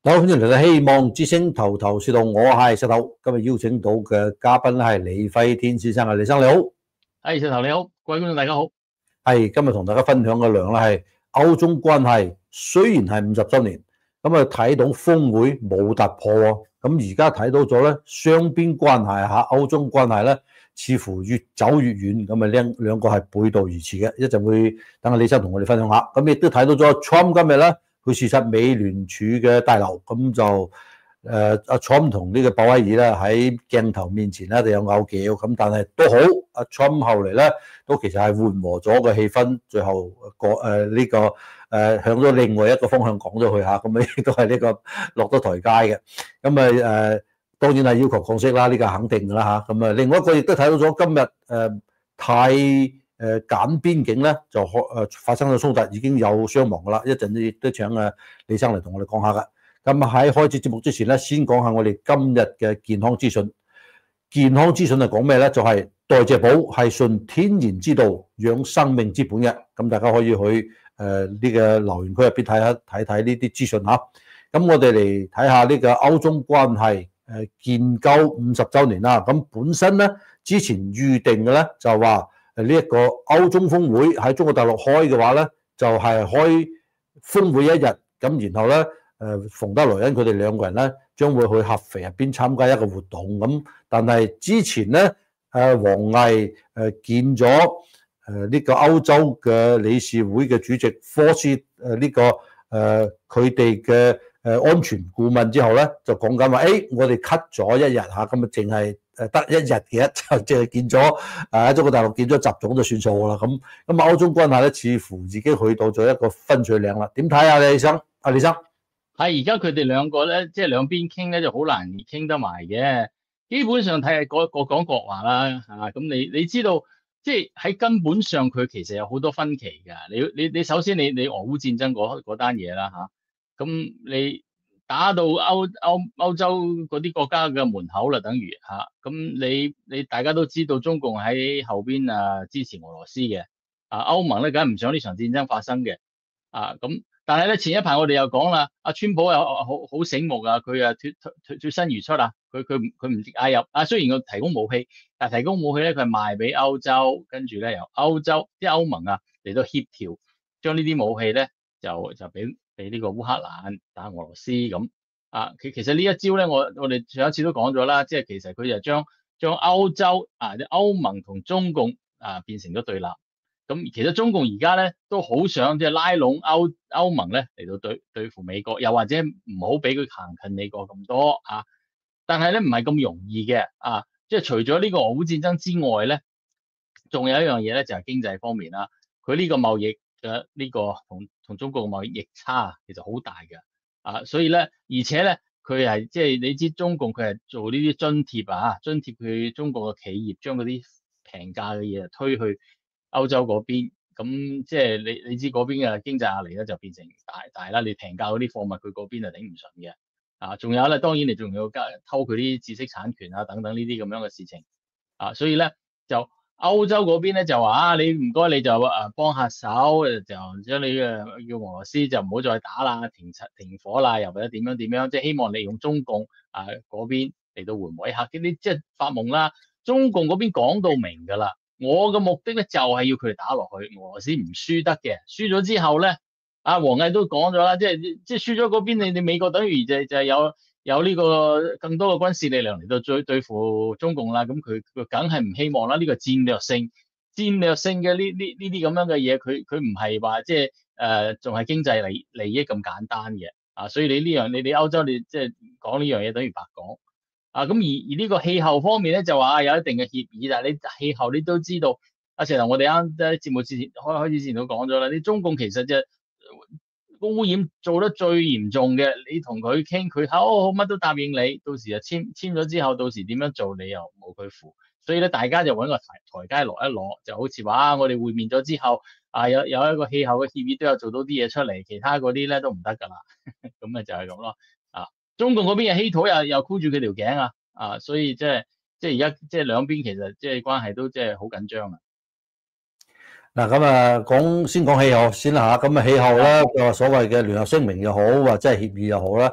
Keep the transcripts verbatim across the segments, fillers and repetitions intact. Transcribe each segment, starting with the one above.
好，歡迎嚟到希望之星頭頭是道，我係石頭。今日邀請到嘅嘉賓咧係李輝天先生啊，李生你好。 係石頭你好，各位觀眾大家好。 係今日同大家分享嘅量咧係歐中關係，雖然係五十週年，咁啊睇到峰會冇突破喎，咁而家睇到咗咧雙邊關係嚇歐中關係咧，似乎越走越遠，咁啊兩兩個係背道而馳嘅。一陣會等阿李生同我哋分享下。咁亦都睇到咗 Trump 今日咧去視察美聯儲嘅大樓，咁就誒阿 Trump 同呢個鮑威爾咧喺鏡頭面前咧就有拗撬，咁但係都好，阿 Trump 後嚟咧都其實係緩和咗個氣氛，最後個誒呢個誒向咗另外一個方向講咗去嚇，咁亦都係呢個落咗台階嘅。咁啊誒當然係要求降息啦，呢個肯定㗎啦嚇。咁啊另外一個亦都睇到咗今日誒泰誒柬邊境咧就誒發生咗衝突，已經有傷亡㗎啦。一陣亦都請啊李生嚟同我哋講下㗎。咁喺開始節目之前咧，先講下我哋今日嘅健康資訊。健康資訊係講咩咧？就係代謝寶係順天然之道養生命之本嘅。咁大家可以去誒呢個留言區入邊睇下睇睇呢啲資訊嚇。咁我哋嚟睇下呢個歐中關係誒建交五十週年啦。咁本身咧之前預定嘅咧就話誒呢一個歐中峰會喺中國大陸開嘅話咧，就係開峰會一日，咁然後咧。誒馮德萊恩佢哋兩個人咧，將會去合肥入邊參加一個活動咁，但係之前咧，誒王毅誒見咗誒呢個歐洲嘅理事會嘅主席科斯誒呢個誒佢哋嘅誒安全顧問之後咧，就講緊話，誒我哋 cut 咗一日嚇，咁啊淨係誒得一日嘅，就淨係見咗誒中國大陸見咗習總就算數啦。咁咁啊歐中關係咧，似乎自己去到咗一個分水嶺啦。點睇啊，李生？阿李生？ 係而家佢哋兩個咧，即係兩邊傾咧就好難傾得埋嘅。基本上睇係各各講各話啦，嚇咁你你知道，即係喺根本上佢其實有好多分歧㗎。你你你首先你你俄烏戰爭嗰嗰單嘢啦嚇，咁你打到歐歐歐洲嗰啲國家嘅門口啦，等於嚇咁你你大家都知道中共喺後邊啊支持俄羅斯嘅，啊歐盟咧梗係唔想呢場戰爭發生嘅，啊咁。但係咧，前一排我哋又講啦，阿川普又好好醒目啊，佢啊脱脱脱身而出啊，佢佢佢唔介入啊。雖然佢提供武器，但係提供武器咧，佢係賣俾歐洲，跟住咧由歐洲啲歐盟啊嚟到協調，將呢啲武器咧就就俾俾呢個烏克蘭打俄羅斯咁啊。其其實呢一招咧，我我哋上一次都講咗啦，即係其實佢就將將歐洲啊啲歐盟同中共啊變成咗對立。咁其實中共而家咧都好想即係拉攏歐歐盟咧嚟到對對付美國，又或者唔好俾佢行近美國咁多啊。但係咧唔係咁容易嘅啊，即係除咗呢個俄烏戰爭之外咧，仲有一樣嘢咧就係經濟方面啦。佢呢個貿易嘅呢個同同中國嘅貿易逆差其實好大嘅啊，所以咧而且咧佢係即係你知中共佢係做呢啲津貼啊，津貼佢中國嘅企業將嗰啲平價嘅嘢推去歐洲嗰邊，咁即係你你知嗰邊嘅經濟壓力咧就變成大大啦。你平價嗰啲貨物佢嗰邊就頂唔順嘅啊。仲有咧，當然你仲要加偷佢啲知識產權啊等等呢啲咁樣嘅事情啊。所以咧就歐洲嗰邊咧就話啊，你唔該你就誒幫下手，就將你嘅叫俄羅斯就唔好再打啦，停停火啦，又或者點樣點樣，即係希望利用中共啊嗰邊嚟到緩和一下呢啲即係發夢啦。中共嗰邊講到明㗎啦。我嘅目的咧就係要佢哋打落去，俄羅斯唔輸得嘅。輸咗之後咧，阿王毅都講咗啦，即係即係輸咗嗰邊，你你美國等於就就係有有呢個更多嘅軍事力量嚟到對對付中共啦。咁佢佢梗係唔希望啦。呢個戰略性戰略性嘅呢呢呢啲咁樣嘅嘢，佢佢唔係話即係誒仲係經濟利利益咁簡單嘅啊。所以你呢樣你哋歐洲你即係講呢樣嘢等於白講。啊，咁而而呢個氣候方面咧，就話有一定嘅協議，但係你氣候你都知道，阿石頭我哋啱喺節目之前開開始之前都講咗啦，你中共其實就污染做得最嚴重嘅，你同佢傾，佢好好乜都答應你，到時就簽簽咗之後，到時點樣做你又冇佢符，所以咧大家就揾個台台階落一落，就好似話啊，我哋會面咗之後，啊有有一個氣候嘅協議都有做到啲嘢出嚟，其他嗰啲咧都唔得㗎啦，咁啊就係咁咯。中共嗰邊嘅稀土又又箍住佢條頸啊！啊，所以即係即係而家即係兩邊其實即係關係都即係好緊張啊！ 嗱咁啊，講先講氣候先啦嚇。咁啊氣候咧，個所謂嘅聯合聲明又好，或者係協議又好啦，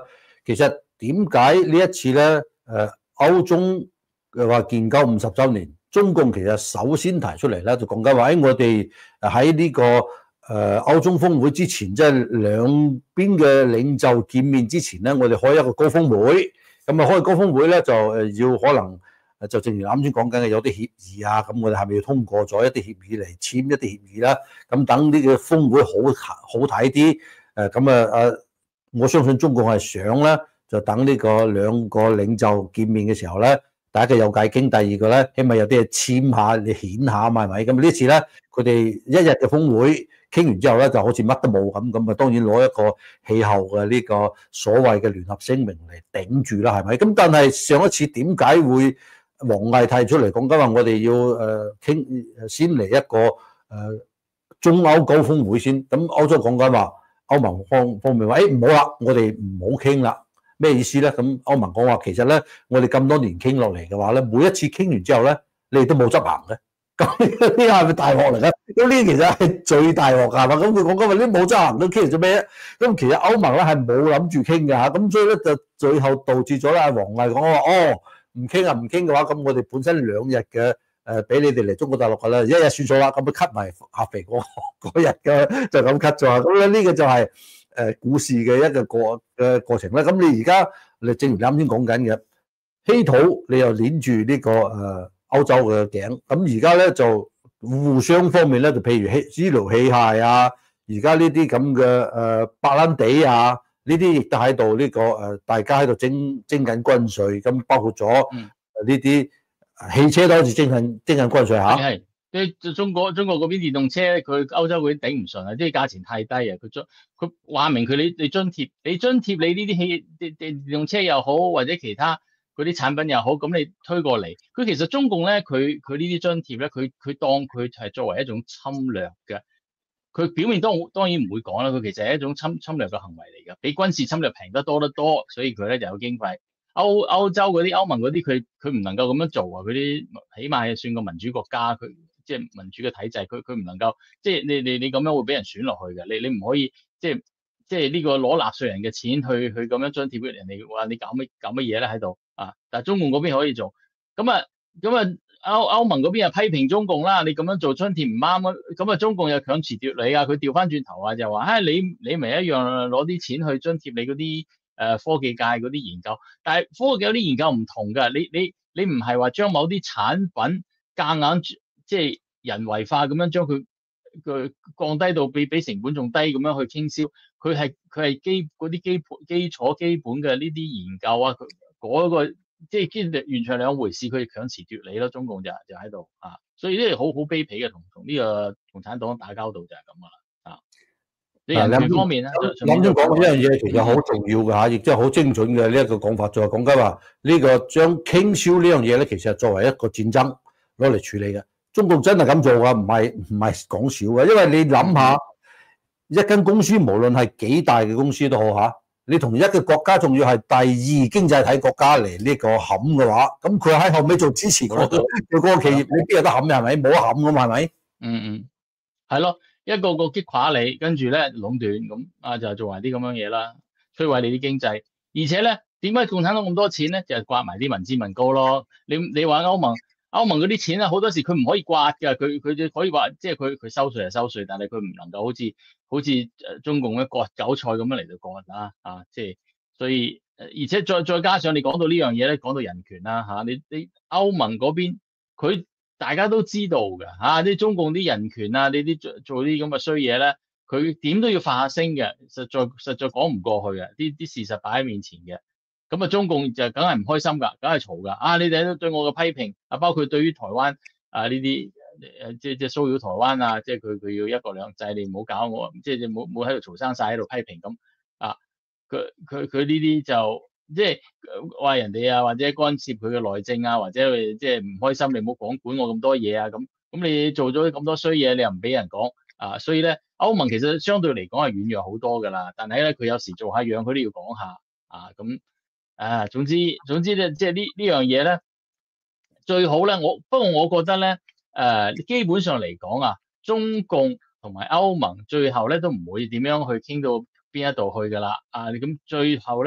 其實點解呢一次咧？誒歐中嘅話建交五十週年，中共其實首先提出嚟咧，就講緊話，誒我哋喺呢個誒歐中峰會之前，即係兩邊嘅領袖見面之前咧，我哋開一個高峰會。咁啊，開高峰會咧就誒要可能就正如啱先講緊嘅有啲協議啊，咁我哋係咪要通過咗一啲協議嚟簽一啲協議啦？咁等呢個峰會好好睇啲。誒咁啊啊！我相信中共係想咧，就等呢個兩個領袖見面嘅時候咧，第一個有偈傾，第二個咧，起碼有啲嘢簽下，你顯下啊嘛，係咪？咁呢次咧，佢哋一日嘅峰會傾完之後咧，就好似乜都冇咁，咁啊當然攞一個氣候嘅呢個所謂嘅聯合聲明嚟頂住啦，係咪？咁但係上一次點解會王毅提出嚟講緊話，我哋要誒傾先嚟一個誒中歐高峰會先？咁歐洲講緊話。歐盟方方面話，誒唔好啦，我哋唔好傾啦。咩意思咧？咁歐盟講話，其實咧，我哋咁多年傾落嚟嘅話咧，每一次傾完之後咧，你哋都冇執行嘅。咁呢個係咪大鑊嚟嘅？咁呢其實係最大鑊㗎嘛。咁佢講今日啲冇執行都傾嚟做咩？咁其實歐盟咧係冇諗住傾嘅嚇。咁所以咧就最後導致咗咧，王毅講話，哦唔傾啊，唔傾嘅話，咁我哋本身兩日嘅。誒俾你哋嚟中國大陸㗎啦，一日算數啦，咁佢 cut 埋合肥嗰嗰日嘅就咁 cut 咗，咁咧呢個就係誒股市嘅一個過嘅過程啦。咁你而家你正如你啱先講緊嘅，稀土你又鏈住呢個誒歐洲嘅頸，咁而家咧就互相方面咧，就譬如氣醫療器械啊，而家呢啲咁嘅誒白蘭地啊，呢啲亦都喺度呢個誒大家喺度徵徵緊關稅，咁包括咗呢啲。汽車都好似徵緊徵緊關稅嚇， 係即係中國中國嗰邊電動車，佢歐洲嗰邊頂唔順啊！即係價錢太低啊！佢津佢話明佢你你津貼你津貼你呢啲汽電電電動車又好，或者其他嗰啲產品又好，咁你推過嚟，佢其實中共咧，佢佢呢啲津貼咧，佢佢當佢係作為一種侵略嘅，佢表面當當然唔會講啦，佢其實係一種侵侵略嘅行為嚟㗎，比軍事侵略平得多得多，所以佢咧就有經費。歐歐洲嗰啲歐盟嗰啲，佢佢唔能夠咁樣做啊！嗰啲起碼係算個民主國家，佢即係民主嘅體制，佢佢唔能夠即係你你你咁樣會俾人選落去嘅。你你唔可以即係即係呢個攞納稅人嘅錢去去咁樣津貼俾人哋話你搞乜搞乜嘢咧喺度啊！但係中共嗰邊可以做咁啊咁啊歐歐盟嗰邊又批評中共啦，你咁樣做津貼唔啱啊！咁啊中共又強詞奪理啊！佢調翻轉頭啊就話唉、哎、你你咪一樣攞啲錢去津貼你嗰啲。誒科技界嗰啲研究，但係科技有啲研究唔同㗎，你你你唔係話將某啲產品夾硬即係人為化咁樣將佢佢降低到比比成本仲低咁樣去傾銷，佢係佢係基嗰啲基基礎基本嘅呢啲研究啊，佢嗰、嗰個即係完全兩回事，佢哋強詞奪理咯，中共就就喺度啊，所以呢個好好卑鄙嘅，同同呢個共產黨打交道就係咁噶啦啊。你人權方面咧， 諗住講呢樣嘢其實好重要嘅嚇，亦即係好精準嘅呢一個講法，就係講緊話呢個將傾銷呢樣嘢咧，其實係作為一個戰爭攞嚟處理嘅。中共真係咁做㗎，唔係唔係講笑嘅，因為你諗下一間公司，無論係幾大嘅公司都好嚇，你同一個國家仲要係第二經濟體國家嚟呢個冚嘅話，咁佢喺後尾做支持嗰個嗰個企業，你邊有得冚嘅係咪？冇得冚㗎嘛係咪？ 嗯嗯，係咯。一個個擊垮你，跟住咧壟斷咁啊，就做埋啲咁樣嘢啦，摧毀你啲經濟。而且咧，點解共產黨咁多錢咧？就係刮埋啲民脂民膏咯。你你話歐盟歐盟嗰啲錢咧，好多時佢唔可以刮㗎，佢佢就可以話，即係佢佢收稅係收稅，但係佢唔能夠好似好似誒中共嘅割韭菜咁樣嚟到割啦啊！即係所以而且再再加上你講到呢樣嘢咧，講到人權啦嚇，你你歐盟嗰邊佢。大家都知道㗎嚇，啲、啊、中共啲人權啊，呢啲做做啲咁嘅衰嘢咧，佢點都要發下聲嘅，實在實在講唔過去嘅，啲啲事實擺喺面前嘅，咁啊中共就梗係唔開心㗎，梗係嘈㗎，啊你哋都對我嘅批評啊，包括對於台灣啊呢啲誒即即騷擾台灣啊，即係佢佢要一國兩制，你唔好搞我，即係你冇冇喺度嘈生晒喺度批評咁啊，佢佢佢呢啲就。即係話人哋啊，或者干涉佢嘅內政啊，或者即係唔開心，你唔好講管我咁多嘢啊，咁咁你做咗咁多衰嘢，你又唔俾人講啊，所以咧歐盟其實相對嚟講係軟弱好多噶啦，但係咧佢有時做下樣，佢都要講下啊，咁啊，總之總之咧，即係呢呢樣嘢咧最好咧，我不過我覺得咧誒、呃，基本上嚟講啊，中共同埋歐盟最後咧都唔會點樣去傾到邊一度去噶啦，啊，咁最後咧。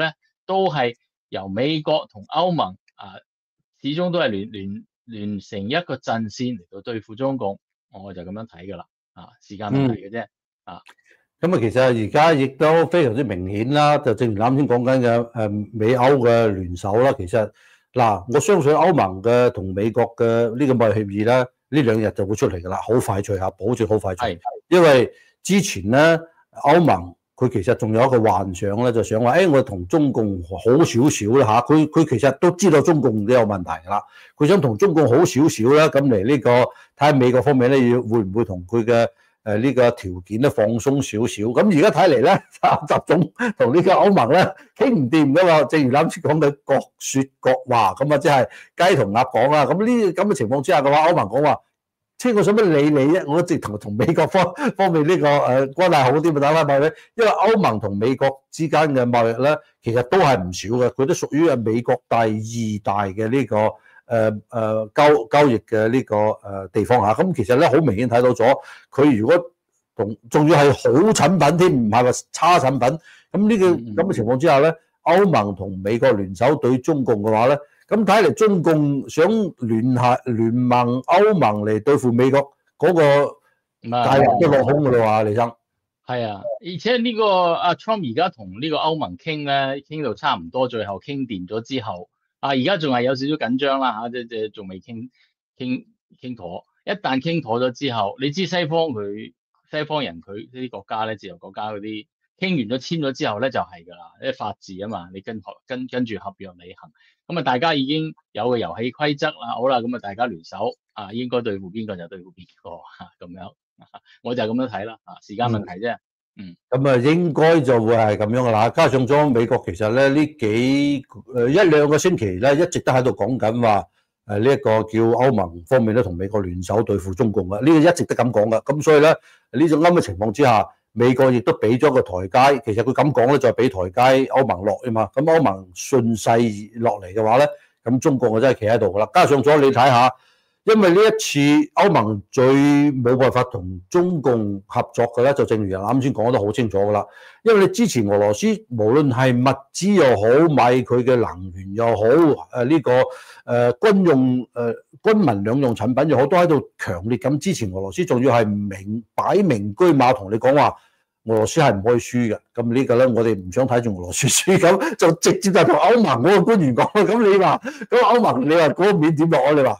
都係由美國同歐盟啊，始終都係聯聯聯成一個陣線嚟到對付中共，我就咁樣睇㗎啦，啊，時間問題嘅啫，啊。 咁啊，其實而家亦都非常之明顯啦，就正如啱先講緊嘅誒美歐嘅聯手啦。其實嗱，我相信歐盟嘅同美國嘅呢個貿易協議咧，呢兩日就會出嚟㗎啦，好快脆嚇，保證好快脆。因為之前咧歐盟佢其實仲有一個幻想咧，就想話誒、哎，我同中共好少少啦嚇。佢佢其實都知道中共都有問題㗎啦，佢想同中共好少少啦，咁嚟呢個睇下美國方面咧，要會唔會同佢嘅誒呢個條件咧放鬆少少，咁而家睇嚟咧，習總同呢個歐盟咧傾唔掂噶嘛，正如啱先講嘅各説各話，咁啊即係雞同鴨講啦。咁呢咁嘅情況之下嘅話，歐盟講話，即我想乜理你啫？我直頭同美國方方面呢個誒關係好啲咪打翻貿易，因為歐盟同美國之間嘅貿易咧，其實都係唔少嘅，佢都屬於係美國第二大嘅呢個誒誒交交易嘅呢個誒地方嚇。咁其實咧好明顯睇到咗，佢如果同仲要係好產品添，唔係話差產品。咁呢個咁嘅情況之下咧，歐盟同美國聯手對中共嘅話咧，咁睇嚟中共想聯合聯盟歐盟嚟對付美國嗰個大陸都落空㗎啦喎，李生。 係啊，而且呢個阿 Trump 而家同呢個歐盟傾咧，傾到差唔多，最後傾掂咗之後，啊而家仲係有少少緊張啦嚇，即即仲未傾傾傾妥。一旦傾妥咗之後，你知西方佢西方人佢呢啲國家咧，自由國家嗰啲傾完咗簽咗之後咧就係㗎啦，因為法治啊嘛，你跟跟跟住合約履行，咁啊大家已經有個遊戲規則啦，好啦，咁啊大家聯手啊，應該對付邊個就對付邊個嚇咁樣。我就係咁樣睇啦，啊，時間問題啫。嗯， 咁啊，應該就會係咁樣噶啦。加上咗美國其實咧呢幾誒一兩個星期咧，一直都喺度講緊話誒呢一個叫歐盟方面咧同美國聯手對付中共嘅，呢個一直都咁講噶。咁所以咧呢種啱嘅情況之下，美國亦都俾咗個台階。其實佢咁講咧就係俾台階歐盟落啊嘛。咁歐盟順勢落嚟嘅話咧，咁中國就真係企喺度噶啦。加上咗你睇下。因為呢一次歐盟最冇辦法同中共合作嘅咧，就正如人啱先講得好清楚噶啦。因為你支持俄羅斯，無論係物資又好，買佢嘅能源又好，誒、這、呢個誒、呃、軍用誒、呃、軍民兩用產品又好，都喺度強烈咁支持俄羅斯，仲要係明擺明車馬同你講話，俄羅斯係唔可以輸嘅。咁呢個咧，我哋唔想睇住俄羅斯輸，咁就直接就同歐盟嗰個官員講啦。咁你話，咁歐盟你話嗰個面點落啊？你話？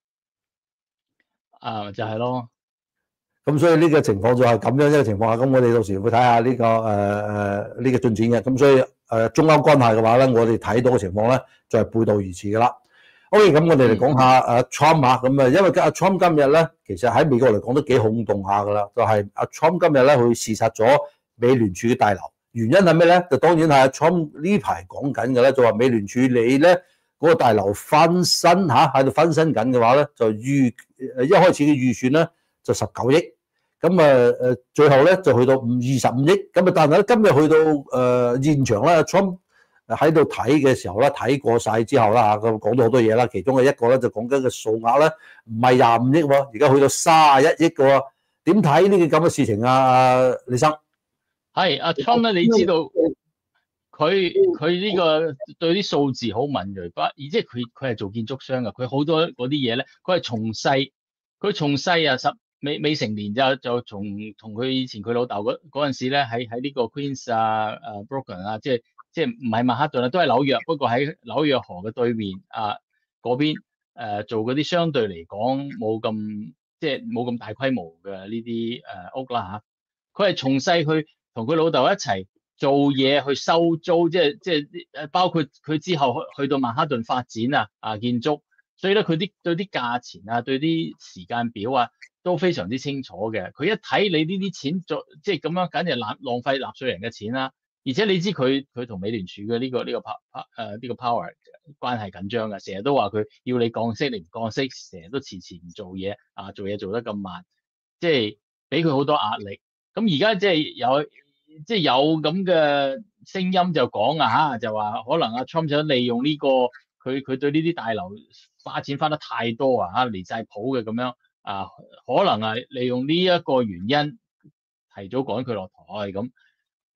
啊，就係、是、咯， 咁所以呢個情況就係咁樣一個情況下，咁我哋到時會睇下呢、這個誒誒呢個進展嘅。咁所以誒、呃、中歐關係嘅話咧，我哋睇到嘅情況咧就係、是、背道而馳㗎啦。OK，咁我哋嚟講下誒 Trump 啊，咁啊，因為阿 Trump 今日咧，其實喺美國嚟講都幾轟動下㗎啦，就係、是、阿 Trump 今日咧去視察咗美聯儲嘅大樓，原因係咩咧？就當然係阿 Trump 呢排講緊嘅咧，就話美聯儲你咧。嗰個大樓翻新嚇喺度翻新緊嘅話咧，就預誒一開始嘅預算咧就十九億，咁啊誒最後咧就去到五二十五億，咁啊但係咧今日去到誒、呃、現場咧，Trump 喺度睇嘅時候咧睇過晒之後啦嚇，咁講咗好多嘢啦，其中嘅一個咧就講緊嘅數額咧唔係廿五億喎，而家去到三十一億嘅喎，點睇呢個咁嘅事情啊？李生係阿 Trump 咧，你知道？佢佢呢個對啲數字好敏鋭，不而即係佢佢係做建築商嘅，佢好多嗰啲嘢咧，佢係從細佢從細啊十未未成年就就從同佢以前佢老豆嗰嗰陣時咧喺喺呢個 Queens 啊誒 Brooklyn 啊，即係即係唔係曼哈頓啊，都係紐約，不過喺紐約河嘅對面啊嗰邊誒、呃、做嗰啲相對嚟講冇咁即係冇咁大規模嘅呢啲誒屋啦嚇，佢係從細去同佢老豆一齊。做嘢去收租，即係即係誒，包括佢之後去去到曼哈頓發展啊啊建築，所以咧佢啲對啲價錢啊，對啲時間表啊都非常之清楚嘅。佢一睇你呢啲錢做即係咁樣，簡直係浪浪費納稅人嘅錢啦。而且你知佢佢同美聯儲嘅呢個呢個 power 誒呢個 power 關係緊張嘅，成日都話佢要你降息，你唔降息，成日都遲遲唔做嘢啊，做嘢做得咁慢，即係俾佢好多壓力。咁而家即係有。即係有咁嘅聲音就講啊嚇，就話可能阿 Trump 想利用呢、這個佢佢對呢啲大樓花錢花得太多啊嚇，離晒譜嘅咁樣啊，可能係利用呢一個原因提早趕佢落台咁。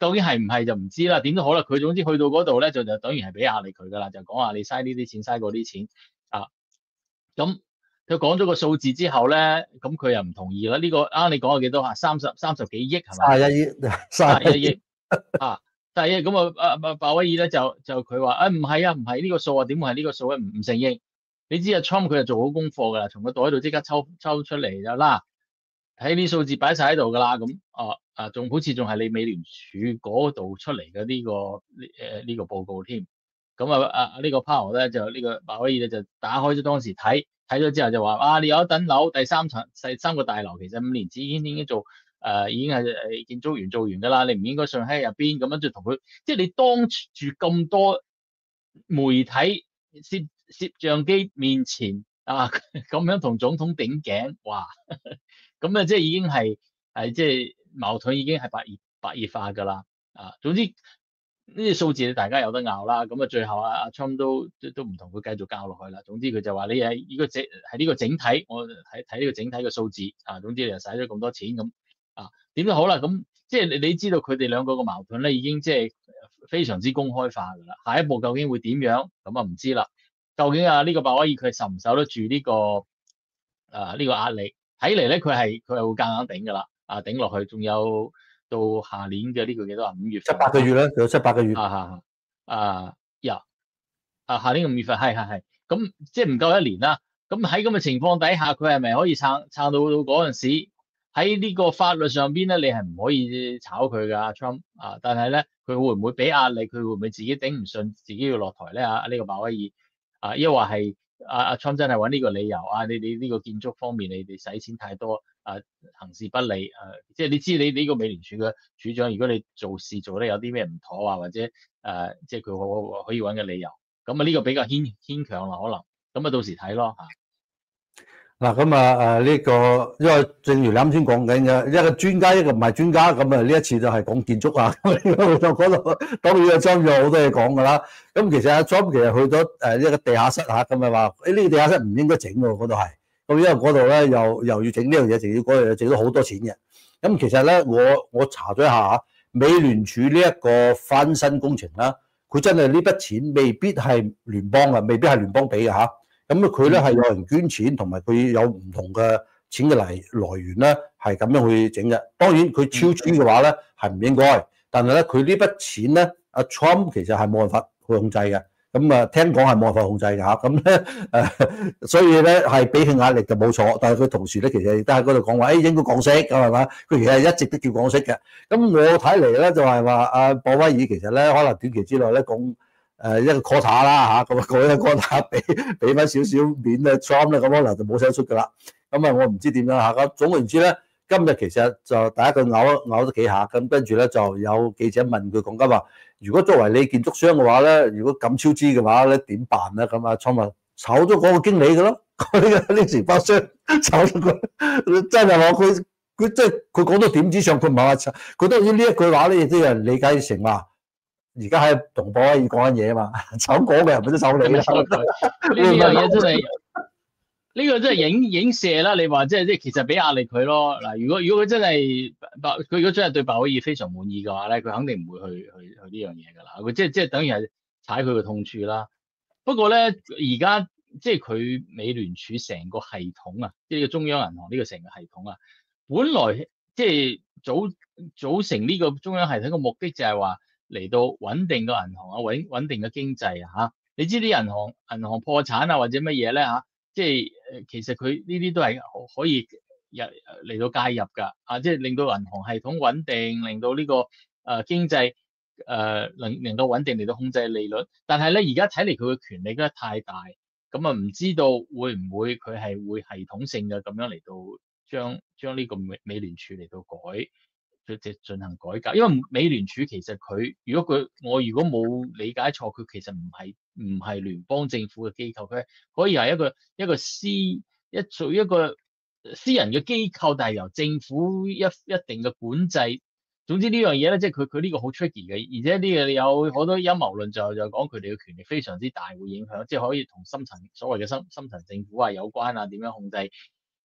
究竟係唔係就唔知啦。點都好啦，佢總之去到嗰度咧，就就等於係俾壓力佢噶啦，就講話你嘥呢啲錢，嘥嗰啲錢啊。咁佢講咗個數字之後咧，咁佢又唔同意啦。呢、這個啊，你講咗幾多啊？三十三十幾億係嘛？ 卅一億， 卅一億啊！但係咁啊，阿阿鮑威爾咧就就佢話啊，唔係啊，唔係呢個數啊，點會係呢個數咧？唔唔承認。你知啊，Trump 佢就做好功課噶啦，從個袋度即刻抽抽出嚟就啦，睇啲數字擺晒喺度噶啦。咁啊啊，仲好似仲係你美聯儲嗰度出嚟嘅呢個誒呢、呃這個報告添。咁啊啊呢、這個 Powell 咧就呢、這個鮑威爾咧就打開咗當時睇睇咗之後就話啊，你有一棟樓第三層第三個大樓，其實五年前已經已經做。誒、呃、已經係誒建築員做完㗎啦，你唔應該上喺入邊咁樣就同佢，即係你當住咁多媒體攝攝像機面前啊，咁樣同總統頂頸，哇！咁啊，即係已經係係即係矛盾已經係白熱白熱化㗎啦啊！總之呢啲數字大家有得拗啦，咁啊最後啊阿 Trump 都都都唔同佢繼續交落去啦。總之佢就話你係呢個整係呢個整體，我睇睇呢個整體嘅數字啊。總之你又使咗咁多錢咁。啊，點都好啦，咁即係你你知道佢哋兩個個矛盾咧，已經即係非常之公開化㗎啦。下一步究竟會點樣？咁啊唔知啦。究竟啊呢個鮑威爾佢受唔受得住呢個啊呢個壓力？睇嚟咧佢係佢係會夾硬頂㗎啦。啊頂落去，仲有到下年嘅呢個幾多啊？五月份七八個月啦，仲有七八個月。 啊啊啊呀啊下年五月份係係係，咁即係唔夠一年啦。咁喺咁嘅情況底下，佢係咪可以撐撐到到嗰陣時？喺呢個法律上邊咧，你係唔可以炒佢噶 Trump 啊！但係咧，佢會唔會俾壓力？佢會唔會自己頂唔順，自己要落台咧？啊，呢、這個鮑威爾啊，抑或係阿阿 Trump 真係揾呢個理由啊？你你呢個建築方面，你哋使錢太多啊，行事不利啊！即係你知你呢個美聯儲嘅儲長，如果你做事做得有啲咩唔妥啊，或者誒、啊，即係佢可可以揾嘅理由，咁啊呢個比較牽牽強啦，可能咁啊到時睇咯嚇。 嗱咁啊誒呢個，因為正如你啱先講緊嘅，一個專家一個唔係專家，咁啊呢一次就係講建築啊，咁就嗰度當然阿 Trump 有好多嘢講㗎啦。咁其實阿 Trump 其實去咗誒一個地下室嚇，咁啊話誒呢個地下室唔應該整喎，嗰度係咁，因為嗰度咧又又要整呢樣嘢，仲要嗰樣嘢整咗好多錢嘅。咁其實咧，我我查咗一下嚇，美聯儲呢一個翻新工程啦，佢真係呢筆錢未必係聯邦嘅，未必係聯邦俾嘅嚇。咁佢咧係有人捐錢，同埋佢有唔同嘅錢嘅嚟來源咧，係咁樣去整嘅。當然佢超支嘅話咧係唔應該，但係咧佢呢筆錢咧，阿 Trump 其實係冇辦法去控制嘅。咁啊聽講係冇辦法控制嘅嚇。咁咧誒，所以咧係俾佢壓力就冇錯，但係佢同時咧其實亦都喺嗰度講話，誒應該降息咁係嘛？佢其實一直都叫降息嘅。咁我睇嚟咧就係話阿鮑威爾其實咧可能短期之內咧講。誒一個 quota 啦嚇，咁啊過一個 quota 俾俾翻少少面咧 Trump 咧，咁可能就冇聲出㗎啦。咁啊，我唔知點樣嚇。咁總言之咧，今日其實就第一個咬咬咗幾下，咁跟住咧就有記者問佢講緊話，如果作為你建築商嘅話咧，如果咁超支嘅話咧點辦咧？咁啊 Trump 話炒咗嗰個經理㗎咯，呢個呢承包商炒咗佢，真係話佢佢即係佢講到點之上，佢唔係話炒，佢當然呢一句話咧亦都有人理解成話。而家喺同鮑威爾講緊嘢啊嘛，炒嗰個人咪都炒你啦。呢樣嘢真係，呢個真係影影射啦。你話即係即係，其實俾壓力佢咯。嗱，如果如果佢真係鮑，佢如果真係對鮑威爾非常滿意嘅話咧，佢肯定唔會去去去呢樣嘢噶啦。佢即係即係等於係踩佢嘅痛處啦。不過咧，而家即係佢美聯儲成個系統啊，即係呢個中央銀行呢個成個系統啊，本來即係組組成呢個中央系統嘅目的就係話。嚟到穩定個銀行啊，穩穩定嘅經濟啊嚇！你知啲銀行銀行破產啊或者乜嘢咧嚇？即係誒，其實佢呢啲都係可以入嚟到介入㗎啊！即係令到銀行系統穩定，令到呢個誒經濟誒能能夠穩定嚟到控制利率。但係咧，而家睇嚟佢嘅權力咧太大，咁啊唔知道會唔會佢係會系統性嘅咁樣嚟到將將呢個美美聯儲嚟到改。即係進行改革，因為美聯儲其實佢如果佢我如果冇理解錯，佢其實唔係唔係聯邦政府嘅機構，佢可以係一個一個私一做一個私人嘅機構，但係由政府一一定嘅管制。總之呢樣嘢咧，即係佢佢呢個好 tricky 嘅，而且呢個有好多陰謀論就就講佢哋嘅權力非常之大，會影響即係可以同深層所謂嘅深深層政府啊有關啊，點樣控制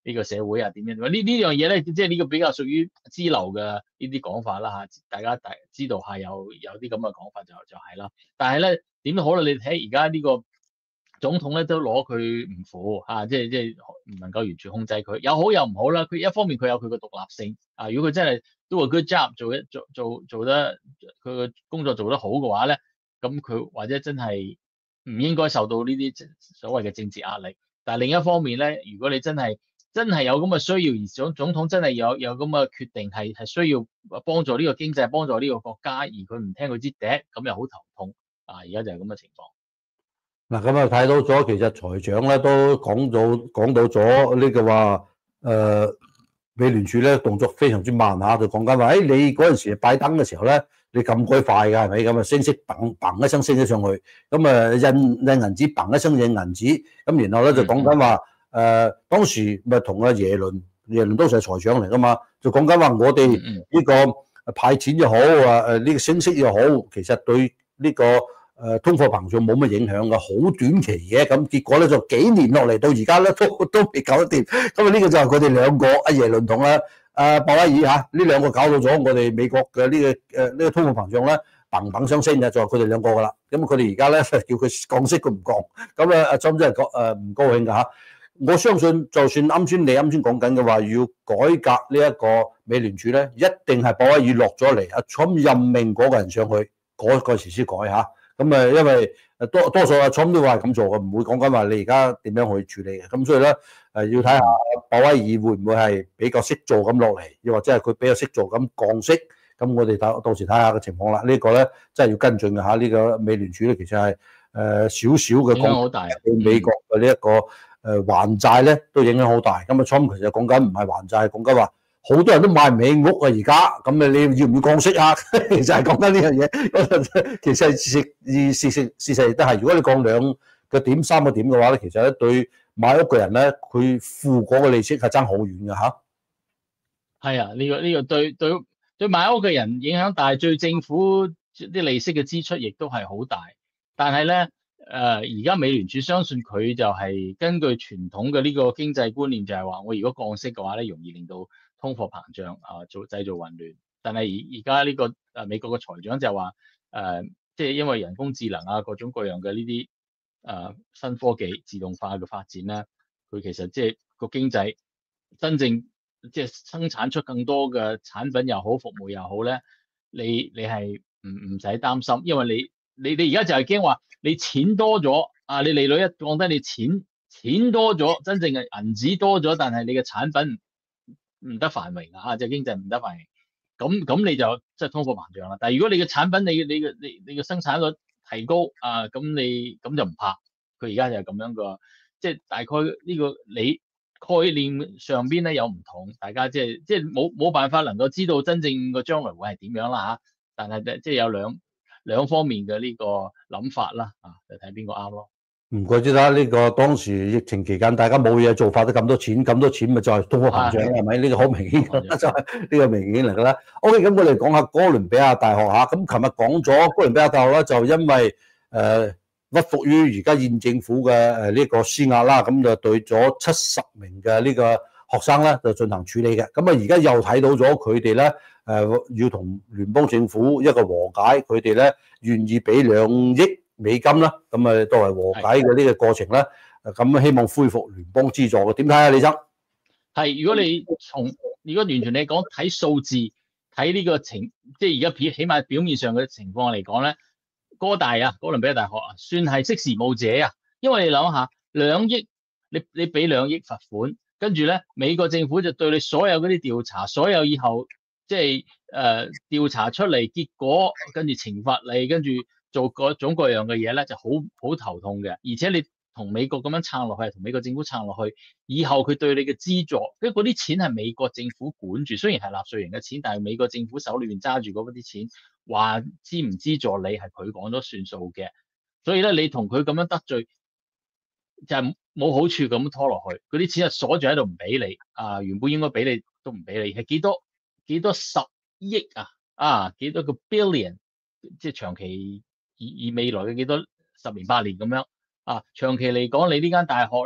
呢個社會啊點樣點樣呢呢樣嘢咧，即係呢個比較屬於支流嘅呢啲講法啦嚇，大家大知道下有有啲咁嘅講法就就係啦。但係咧點都好啦，你睇而家呢個總統咧都攞佢唔苦嚇，即係即係唔能夠完全控制佢，有好有唔好啦。佢一方面佢有佢個獨立性啊，如果佢真係都話 good job 做一做做做得佢個工作做得好嘅話咧，咁佢或者真係唔應該受到呢啲所謂嘅政治壓力。但係另一方面咧，如果你真係真係有咁嘅需要，而總總統真係有有咁嘅決定係係需要幫助呢個經濟，幫助呢個國家，而佢唔聽佢支笛，咁又好頭痛啊！而家就係咁嘅情況。 嗱，咁啊睇到咗，其實財長咧都講到講到咗呢個話，誒美聯儲咧動作非常之慢嚇，就講緊話，誒你嗰陣時拜登嘅時候咧，你咁鬼快㗎，係咪咁啊？升息砰砰一聲升咗上去，咁啊印印銀紙砰一聲印銀紙，咁然後咧就講緊話，誒當時咪同阿耶倫，耶倫都係財長嚟㗎嘛，就講緊話我哋呢個派錢又好啊，誒呢個升息又好，其實對呢個誒通貨膨脹冇乜影響嘅，好短期嘅，咁結果咧就幾年落嚟到而家咧都都未搞得掂，咁啊呢個就係佢哋兩個阿耶倫同阿阿鮑威爾嚇呢兩個搞到咗我哋美國嘅呢個誒呢個通貨膨脹咧砰砰相升嘅，就係佢哋兩個噶啦，咁佢哋而家咧叫佢降息佢唔降，咁啊阿侵真係誒唔高興㗎嚇。我相信就算啱先你啱先講緊嘅話，要改革呢一個美聯儲咧，一定係鮑威爾落咗嚟，阿侵任命嗰個人上去嗰個時先改嚇。咁誒，因為誒多多數阿 Trump 都話係咁做嘅，唔會講緊話你而家點樣去處理嘅。咁所以咧誒，要睇下鮑威爾會唔會係比較識做咁落嚟，又或者係佢比較識做咁降息。咁我哋到到時睇下個情況啦。呢、這個咧真係要跟進嘅嚇。呢、這個美聯儲咧其實係誒少少嘅影響好大， 對美國嘅呢一個誒還債咧都影響好大。咁啊 Trump 其實講緊唔係還債，講緊話。好多人都買唔起屋啊！而家咁啊，你要唔要降息啊？其實係講緊呢樣嘢。其實事實事實事實亦都係，如果你降兩個點、三個點嘅話咧，其實咧對買屋嘅人咧，佢付嗰個利息係爭好遠嘅嚇。 係啊，呢個呢個對對對買屋嘅人影響大，對政府啲利息嘅支出亦都係好大。但係咧，誒而家美聯儲相信佢就係根據傳統嘅呢個經濟觀念，就係話我如果降息嘅話咧，容易令到通貨膨脹啊，做製造混亂。但係而而家呢個誒美國嘅財長就話誒，即係因為人工智能啊，各種各樣嘅呢啲誒新科技自動化嘅發展咧，佢其實即係個經濟真正即係生產出更多嘅產品又好，服務又好咧，你你係唔唔使擔心，因為你你你而家就係驚話你錢多咗啊，你利率一降低，你錢錢多咗，真正嘅銀紙多咗，但係你嘅產品唔得繁榮啊，即係經濟唔得繁榮，咁咁你就即係通貨膨脹啦。但係如果你嘅產品你你嘅你你嘅生產率提高啊，咁你咁就唔怕。佢而家就係咁樣個，即係大概呢個你概念上邊咧有唔同，大家即係即係冇冇辦法能夠知道真正個將來會係點樣啦嚇。但係即係有兩兩方面嘅呢個諗法啦，啊就睇邊個啱咯。 唔怪之得呢個當時疫情期間，大家冇嘢做，發得咁多錢，咁多錢咪就係通貨膨脹啦，係咪？呢個好明顯㗎啦，就係呢個明顯嚟㗎啦。OK，咁我哋講下哥倫比亞大學嚇。咁琴日講咗哥倫比亞大學咧，就因為誒屈服於而家現政府嘅誒呢個施壓啦，咁就對咗七十名嘅呢個學生咧就進行處理嘅。咁啊，而家又睇到咗佢哋咧誒要同聯邦政府一個和解，佢哋咧願意俾兩億美金啦，咁啊作為和解嘅呢個過程咧，咁希望恢復聯邦資助嘅，點睇啊？李生係，如果你從如果完全你講睇數字，睇呢個情，即係而家起碼表面上嘅情況嚟講咧，哥大啊，哥倫比亞大學啊，算係識時務者啊，因為你諗下，兩億你你俾兩億罰款，跟住咧美國政府就對你所有嗰啲調查，所有以後即係誒調查出嚟結果，跟住懲罰你，跟住。做各種各樣嘅嘢咧，就好好頭痛嘅。而且你同美國咁樣撐落去，同美國政府撐落去，以後佢對你嘅資助，因為嗰啲錢係美國政府管住，雖然係納稅人嘅錢，但係美國政府手裏邊揸住嗰啲錢，話資唔資助你係佢講咗算數嘅。所以咧，你同佢咁樣得罪，就係、是、冇好處咁拖落去。嗰啲錢係鎖住喺度唔俾你啊，原本應該俾你都唔俾你，係幾多幾多十億啊啊，幾多個 billion， 即係長期。以以未來嘅幾多十年八年咁樣啊，長期嚟講，你呢間大學咧，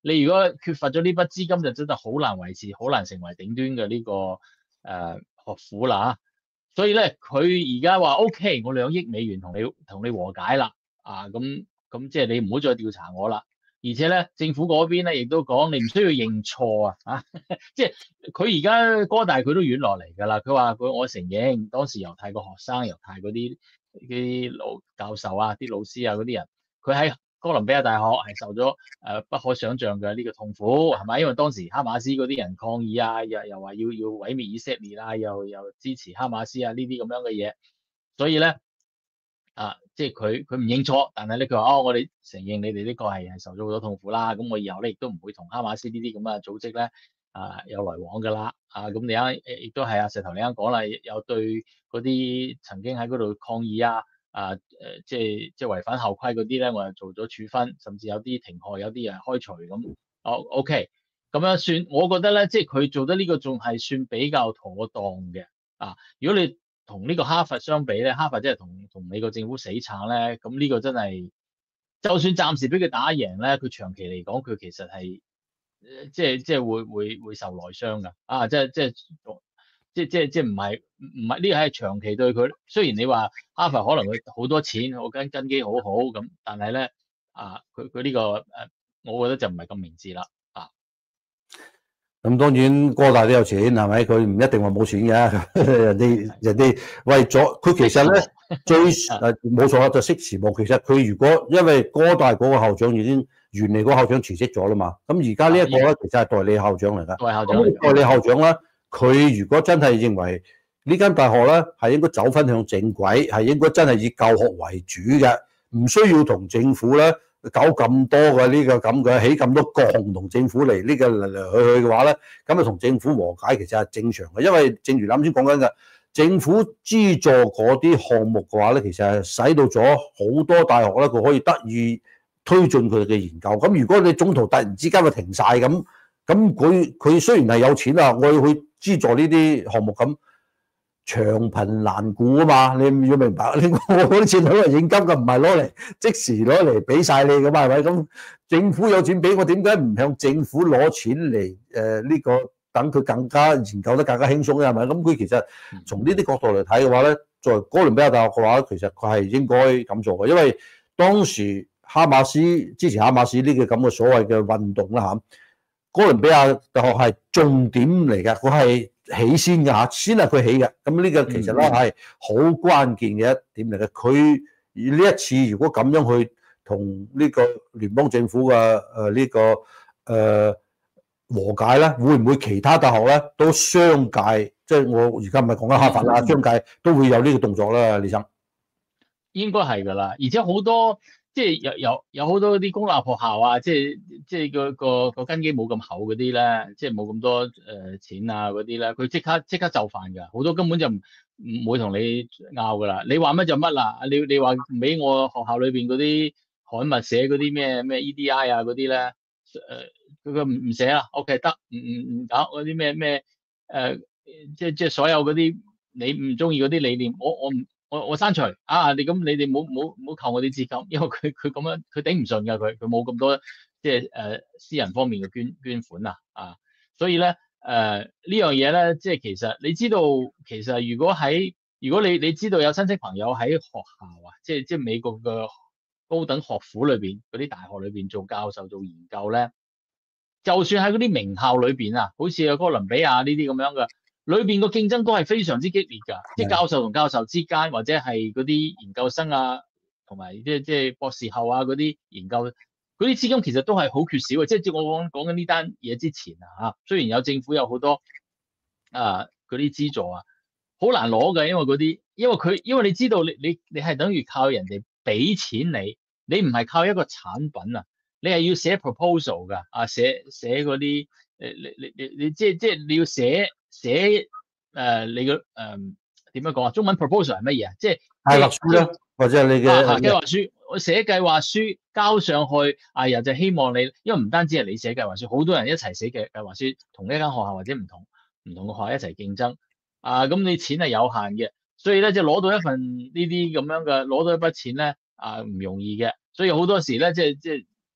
你如果缺乏咗呢筆資金，就真係好難維持，好難成為頂端嘅呢、這個誒、呃、學府啦。所以咧，佢而家話 OK，我兩億美元同你同你和解啦，啊咁咁即係你唔好再調查我啦。而且咧，政府嗰邊咧亦都講你唔需要認錯啊，啊即係佢而家哥大佢都軟落嚟㗎啦。佢話佢我承認當時猶太個學生、猶太嗰啲啲老教授啊、啲老師啊嗰啲人，佢喺哥倫比亞大學係受咗誒、呃、不可想像嘅呢個痛苦，係咪？因為當時哈馬斯嗰啲人抗議啊，又又話要要毀滅以色列啊，又又支持哈馬斯啊呢啲咁樣嘅嘢，所以咧啊，即係佢佢唔認錯，但係咧佢話哦，我哋承認你哋呢個係係受咗好多痛苦啦，咁我以後咧亦都唔會同哈馬斯呢啲咁嘅組織咧啊有來往㗎啦，啊咁你啱亦都係啊石頭你啱講啦，有對嗰啲曾經喺嗰度抗議啊。啊，誒、呃，即係即係違反校規嗰啲咧，我又做咗處分，甚至有啲停學，有啲人開除咁。哦，OK，咁樣算，我覺得咧，即係佢做得呢個仲係算比較妥當嘅。啊，如果你同呢個哈佛相比咧，哈佛即係同同美國政府死撐咧，咁呢個真係，就算暫時俾佢打贏咧，佢長期嚟講，佢其實係，即係即係會會會受內傷㗎。啊，即係即係。即即即唔係唔係呢個係長期對佢。雖然你話哈佛可能佢好多錢，我根根基好好咁，但係咧啊，佢佢呢個誒，我覺得就唔係咁明智啦啊。 咁當然哥大都有錢係咪？佢唔一定話冇錢嘅，人哋人哋為咗佢其實咧最誒冇錯啦，就識時務。其實佢如果因為哥大嗰個校長已經原嚟嗰個校長辭職咗啦嘛，咁而家呢一個咧其實係代理校長嚟㗎。 代校長嚟㗎。 代理校長咧。佢如果真係認為呢間大學咧係應該走翻向正軌，係應該真係以教學為主嘅，唔需要同政府咧搞咁多嘅呢個咁嘅起咁多槓同政府嚟呢個嚟嚟去去嘅話咧，咁啊同政府和解其實係正常嘅，因為正如啱先講緊嘅，政府資助嗰啲項目嘅話咧，其實係使到咗好多大學咧佢可以得以推進佢哋嘅研究。咁如果你中途突然之間就停晒咁，咁佢佢雖然係有錢啊，我要去資助呢啲項目咁，長貧難顧啊嘛，你要明白。你我嗰啲錢都係現金嘅，唔係攞嚟即時攞嚟俾晒你嘅嘛，係咪？咁政府有錢俾我，點解唔向政府攞錢嚟誒呢個等佢更加研究得更加輕鬆咧？係咪？咁佢其實從呢啲角度嚟睇嘅話咧，作為哥倫比亞大學嘅話，其實佢係應該咁做嘅，因為當時哈馬斯支持哈馬斯呢個咁嘅所謂嘅運動啦嚇。哥倫比亞大學係重點嚟嘅，佢係起先嘅嚇，先係佢起嘅。咁呢個其實咧係好關鍵嘅一點嚟嘅。佢呢一次如果咁樣去同呢個聯邦政府嘅誒呢個誒、呃、和解咧，會唔會其他大學咧都相繼？即係我而家唔係講緊哈佛啦，相繼都會有呢個動作啦，李生。 應該係㗎啦，而且好多。即係有有有好多啲公立學校啊，即係即係個個個根基冇咁厚嗰啲咧，即係冇咁多誒、呃、錢啊嗰啲咧，佢即刻即刻就範㗎，好多根本就唔唔會同你拗㗎啦。你話乜就乜啦，你你話唔俾我學校裏邊嗰啲刊物寫嗰啲咩咩 E D I 啊嗰啲咧，誒佢佢唔唔寫啦 ，OK 得，唔唔唔搞嗰啲咩咩誒，即係即係所有嗰啲你唔中意嗰啲理念，我我唔。我我刪除啊！你咁你哋冇冇冇扣我啲資金，因為佢佢咁樣佢頂唔順㗎，佢佢冇咁多即係誒私人方面嘅捐捐款啊啊！所以咧誒、呃、呢樣嘢咧，即係其實你知道，其實如果喺如果你你知道有親戚朋友喺學校啊，即係即係美國嘅高等學府裏邊嗰啲大學裏邊做教授做研究咧，就算喺嗰啲名校裏邊啊，好似啊哥倫比亞呢啲咁樣嘅。裏邊個競爭都係非常之激烈㗎，即係教授同教授之間，或者係嗰啲研究生啊，同埋即係即係博士後啊嗰啲研究，嗰啲資金其實都係好缺少嘅。即係即係我講講緊呢單嘢之前啊嚇，雖然有政府有好多啊嗰啲資助啊，好難攞㗎，因為嗰啲因為佢因為你知道你你你係等於靠人哋俾錢你，你唔係靠一個產品啊，你係要寫 proposal 㗎啊，寫寫嗰啲誒你你你你即係即係你要寫。寫誒、呃、你嘅誒點樣講啊？中文 proposal 係乜嘢啊？即係計劃書啦，或者係你嘅計劃書。我寫計劃書交上去，啊又就希望你，因為唔單止係你寫計劃書，好多人一齊寫嘅計劃書，同一間學校或者唔同唔同嘅學校一齊競爭。啊，咁你錢係有限嘅，所以咧即係攞到一份呢啲咁樣嘅，攞到一筆錢咧啊唔容易嘅。所以好多時咧即係即係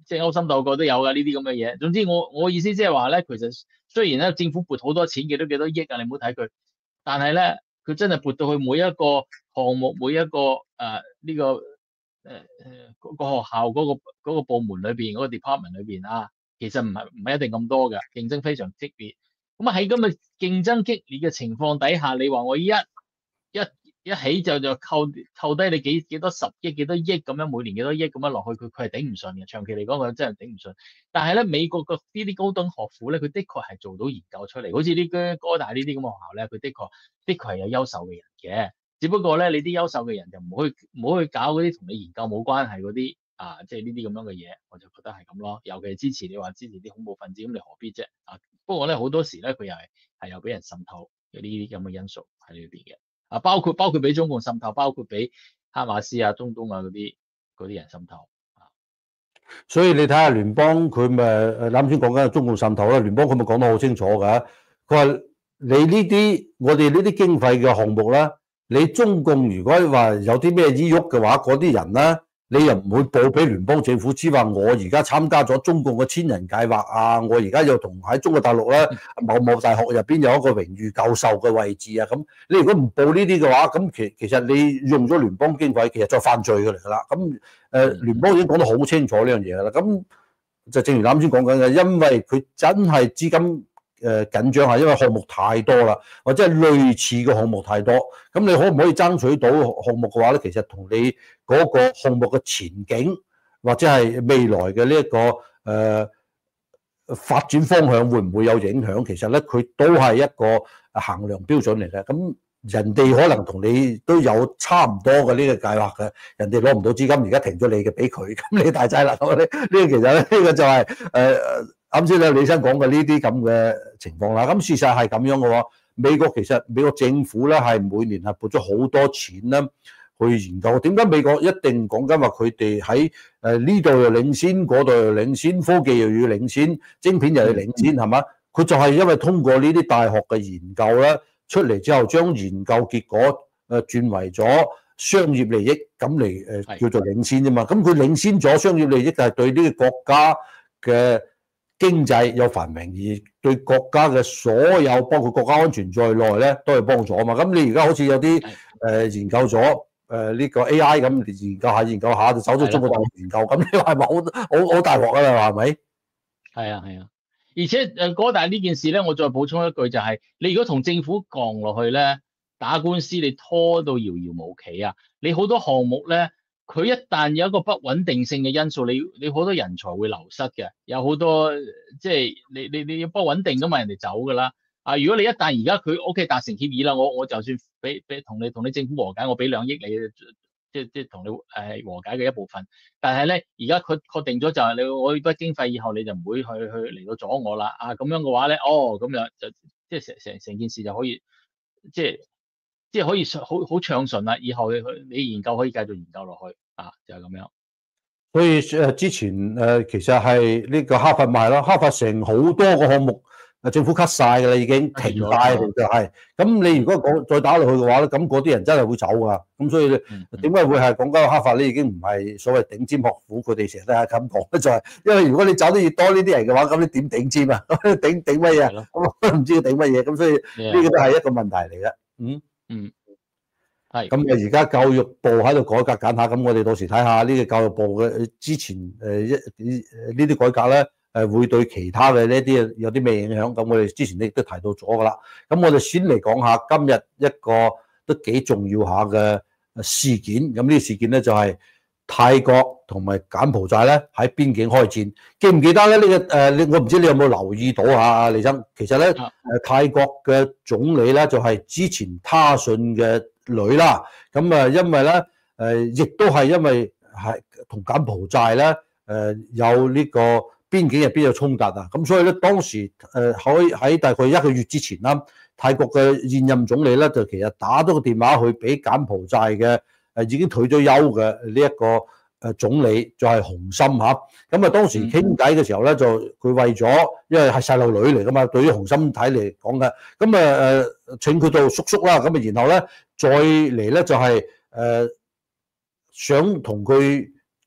即係勾心鬥角都有㗎呢啲咁嘅嘢。總之我我意思即係話咧，其實雖然咧政府撥好多錢，幾多幾多億啊，你唔好睇佢，但係咧佢真係撥到去每一個項目、每一個誒呢、呃這個誒誒嗰個學校嗰、嗰個嗰個部門裏邊嗰個 department 裏邊啊，其實唔係唔係一定咁多嘅，競爭非常激烈。咁啊喺咁嘅競爭激烈嘅情況底下，你話我一一一起就就扣扣低你幾幾多十億幾多億咁樣，每年幾多億咁樣落去，佢佢係頂唔順嘅。長期嚟講，佢真係頂唔順。但係咧，美國個呢啲高等學府咧，佢的確係做到研究出嚟，好似呢啲哥大呢啲咁嘅學校咧，佢的確的確係有優秀嘅人嘅。只不過咧，你啲優秀嘅人就唔好去唔好去搞嗰啲同你研究冇關係嗰啲啊，即係呢啲咁樣嘅嘢，我就覺得係咁咯。尤其係支持你話支持啲恐怖分子，咁你何必啫？啊，不過咧好多時咧，佢又係係有俾人滲透有呢啲咁嘅因素喺裏邊嘅。啊，包括包括俾中共滲透，包括俾哈馬斯啊、中東啊嗰啲嗰啲人滲透啊。 所以你睇下聯邦佢咪誒啱先講緊中共滲透啦，聯邦佢咪講得好清楚㗎。佢話你呢啲我哋呢啲經費嘅項目啦，你中共如果話有啲咩依郁嘅話，嗰啲人咧，你又唔會報俾聯邦政府知話我而家參加咗中共嘅千人計劃啊，我而家又同喺中國大陸咧某某大學入邊有一個榮譽教授嘅位置啊，咁你如果唔報呢啲嘅話，咁其其實你用咗聯邦經費，其實就犯罪嘅嚟㗎啦。咁誒、呃、聯邦已經講得好清楚呢樣嘢㗎啦。咁就正如啱先講緊嘅，因為佢真係資金誒緊張係因為項目太多啦，或者係類似嘅項目太多，咁你可唔可以爭取到項目嘅話咧？其實同你嗰個項目嘅前景或者係未來嘅呢一個誒、呃、發展方向會唔會有影響？其實咧佢都係一個衡量標準嚟嘅。咁人哋可能同你都有差唔多嘅呢個計劃嘅，人哋攞唔到資金，而家停咗你嘅俾佢，咁你大劑啦。呢呢個其實咧呢個就係誒啱先咧李生講嘅呢啲咁嘅情況啦。咁事實係咁樣嘅喎，美國其實美國政府咧係每年係撥咗好多錢咧去研究。點解美國一定講緊話佢哋喺誒呢度又領先，嗰度又領先，科技又要領先，晶片又要領先，係嘛？佢就係因為通過呢啲大學嘅研究咧。出嚟之後，將研究結果誒轉為咗商業利益，咁嚟誒叫做領先啫嘛。咁佢領先咗商業利益，就係對呢個國家嘅經濟有繁榮，而對國家嘅所有包括國家安全在內咧，都係幫助啊嘛。咁你而家好似有啲誒研究咗誒呢個 A I 咁，研究下研究下就走咗中國大陸研究，咁你話係咪好好好大鑊啊？係咪？ 係啊係啊。而且誒哥大呢件事咧，我再補充一句就係、是，你如果同政府降落去咧，打官司你拖到遙遙無期啊！你好多項目咧，佢一旦有一個不穩定性嘅因素，你你好多人才會流失嘅，有好多即係你你你要不穩定咁嘛，人哋走噶啦。啊，如果你一旦而家佢 O K 達成協議啦，我我就算俾俾同你同你政府和解，我俾兩億你。即即同你誒和解嘅一部分，但係咧而家佢確定咗就係你我呢筆經費以後你就唔會去去嚟到阻我啦啊，咁樣嘅話咧，哦咁樣就即係成成成件事就可以即係即係可以好好暢順啦，以後你你研究可以繼續研究落去啊，就係、是、咁樣。 所以誒之前誒其實係呢個哈佛賣咯，哈佛成好多個項目。政府 cut 晒㗎啦，已經停晒，就係咁。你如果講再打落去嘅話咧，咁嗰啲人真係會走㗎。咁所以點解會係講緊哈佛咧？已經唔係所謂頂尖學府，佢哋成日都係咁講，就係因為如果你走得越多呢啲人嘅話，咁你點頂尖啊？頂頂乜嘢？咁唔知佢頂乜嘢。咁所以呢個都係一個問題嚟嘅。嗯嗯，係。 咁啊，而家教育部喺度改革緊下，咁我哋到時睇下呢個教育部嘅之前誒一呢啲改革咧。誒會對其他嘅呢啲有啲咩影響？咁我哋之前亦都提到咗㗎啦。咁我哋先嚟講下今日一個都幾重要下嘅事件。咁呢個事件咧就係泰國同埋柬埔寨咧喺邊境開戰。記唔記得咧？呢個誒，我唔知你有冇留意到啊，李生。其實咧誒泰國嘅總理咧就係之前他信嘅女啦。咁啊，因為咧誒，亦都係因為係同柬埔寨咧誒有呢個邊境入邊有衝突啊，咁所以咧當時誒喺喺大概一個月之前啦，泰國嘅現任總理咧就其實打咗個電話去俾柬埔寨嘅誒已經退咗休嘅呢一個誒總理，就係洪森嚇。咁啊當時傾偈嘅時候咧，就佢為咗因為係細路女嚟噶嘛，對於洪森睇嚟講嘅，咁啊誒請佢做叔叔啦，咁啊然後咧再嚟咧就係誒想同佢。即